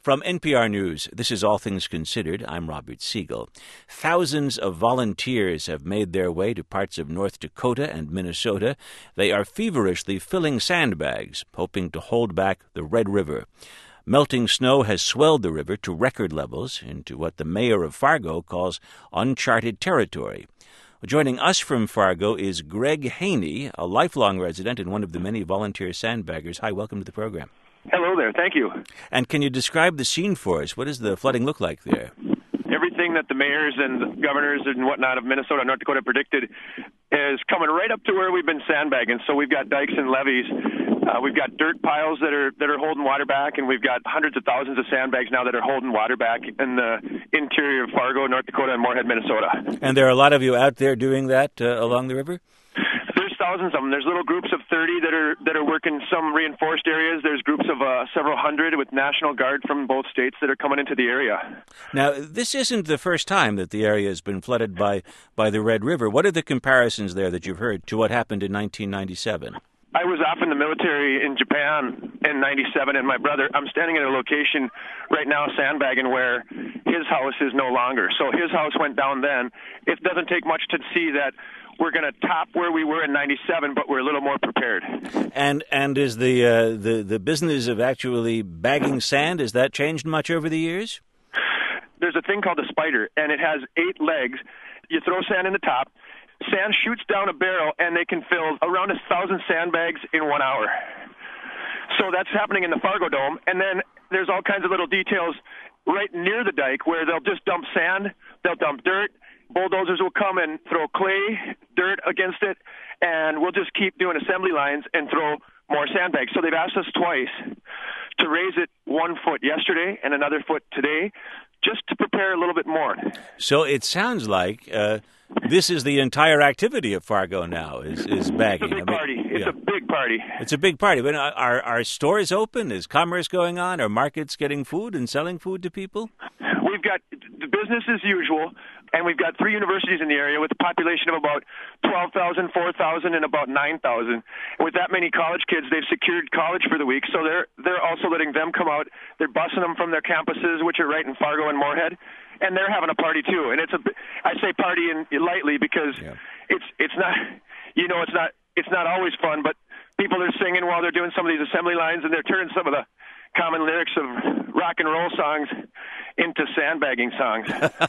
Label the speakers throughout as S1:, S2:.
S1: From NPR News, this is All Things Considered. I'm Robert Siegel. Thousands of volunteers have made their way to parts of North Dakota and Minnesota. They are feverishly filling sandbags, hoping to hold back the Red River. Melting snow has swelled the river to record levels into what the mayor of Fargo calls uncharted territory. Joining us from Fargo is Greg Haney, a lifelong resident and one of the many volunteer sandbaggers. Hi, welcome to the program.
S2: Hello there. Thank you.
S1: And can you describe the scene for us? What does the flooding look like there?
S2: Everything that the mayors and governors and whatnot of Minnesota and North Dakota predicted is coming right up to where we've been sandbagging. So we've got dikes and levees. We've got dirt piles that are holding water back, and we've got hundreds of thousands of sandbags now that are holding water back in the interior of Fargo, North Dakota, and Moorhead, Minnesota.
S1: And there are a lot of you out there doing that along the river?
S2: There's thousands of them. There's little groups of 30 that are working some reinforced areas. There's groups of several hundred with National Guard from both states that are coming into the area.
S1: Now, this isn't the first time that the area has been flooded by the Red River. What are the comparisons there that you've heard to what happened in 1997?
S2: I was off in the military in Japan in 97, and I'm standing at a location right now sandbagging where his house is no longer. So his house went down then. It doesn't take much to see that we're going to top where we were in 97, but we're a little more prepared.
S1: And is the business of actually bagging sand, has that changed much over the years?
S2: There's a thing called a spider, and it has 8 legs. You throw sand in the top. Sand shoots down a barrel, and they can fill around 1,000 sandbags in 1 hour. So that's happening in the Fargo Dome. And then there's all kinds of little details right near the dike where they'll just dump sand, they'll dump dirt, bulldozers will come and throw clay, dirt against it, and we'll just keep doing assembly lines and throw more sandbags. So they've asked us twice to raise it 1 foot yesterday and another foot today, just to prepare a little bit more.
S1: So it sounds like this is the entire activity of Fargo now, is bagging.
S2: It's a big party. It's a big party.
S1: It's a big party. But are stores open? Is commerce going on? Are markets getting food and selling food to people?
S2: We've got the business as usual, and we've got 3 universities in the area with a population of about 12,000, 4,000, and about 9,000. And with that many college kids, they've secured college for the week, so they're also letting them come out. They're busing them from their campuses, which are right in Fargo and Moorhead, and they're having a party too. And I say party lightly because it's not, it's not always fun, but people are singing while they're doing some of these assembly lines, and they're turning some of the common lyrics of rock and roll songs into sandbagging songs.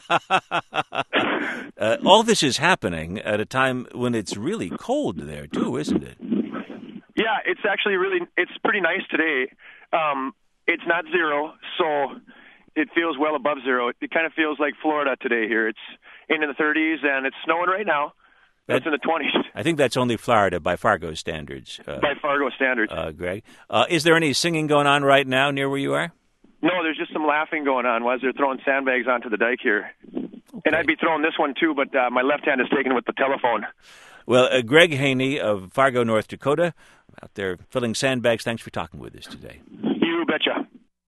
S1: All this is happening at a time when it's really cold there, too, isn't it?
S2: Yeah, it's actually it's pretty nice today. It's not zero, so it feels well above zero. It kind of feels like Florida today here. It's into the 30s, and it's snowing right now. That's in the 20s.
S1: I think that's only Florida by Fargo standards.
S2: By Fargo standards.
S1: Greg. Is there any singing going on right now near where you are?
S2: No, there's just some laughing going on as they're throwing sandbags onto the dike here. Okay. And I'd be throwing this one too, but my left hand is taken with the telephone.
S1: Well, Greg Haney of Fargo, North Dakota, out there filling sandbags. Thanks for talking with us today.
S2: You betcha.